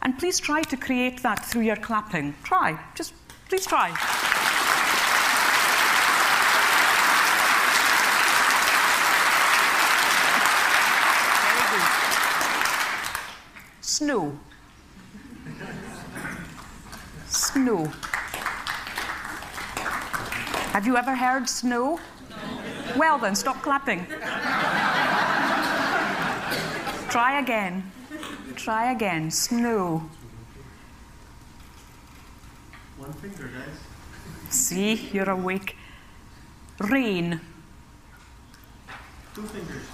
And please try to create that through your clapping. Try. Just please try. Very good. Snow. Snow. Have you ever heard snow? No. Well then, stop clapping. Try again. Try again. Snow. One finger, guys. See, you're awake. Rain. 2 fingers.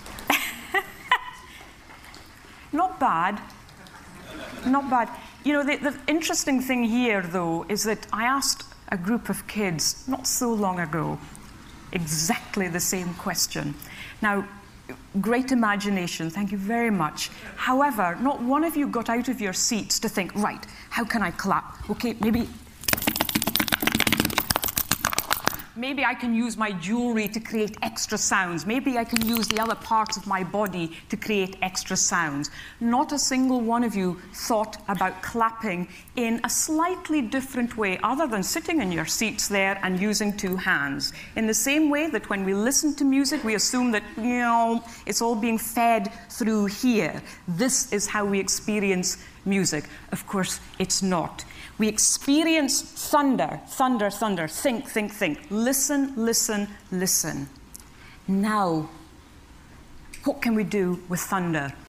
Not bad. Not bad. You know, the interesting thing here, though, is that I asked a group of kids not so long ago exactly the same question. Now, great imagination, thank you very much. However, not one of you got out of your seats to think, right, how can I clap? Okay, maybe I can use my jewelry to create extra sounds. Maybe I can use the other parts of my body to create extra sounds. Not a single one of you thought about clapping in a slightly different way, other than sitting in your seats there and using 2 hands. In the same way that when we listen to music, we assume that, you know, it's all being fed through here. This is how we experience music. Of course, it's not. We experience thunder, thunder, thunder. Think, think, think. Listen, listen, listen. Now, what can we do with thunder?